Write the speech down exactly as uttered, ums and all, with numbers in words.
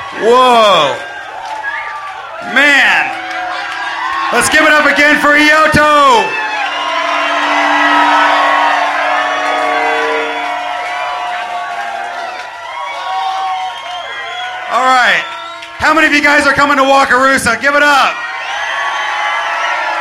Whoa. Man. Let's give it up again for Iyoto. All right. How many of you guys are coming to Wakarusa? Give it up.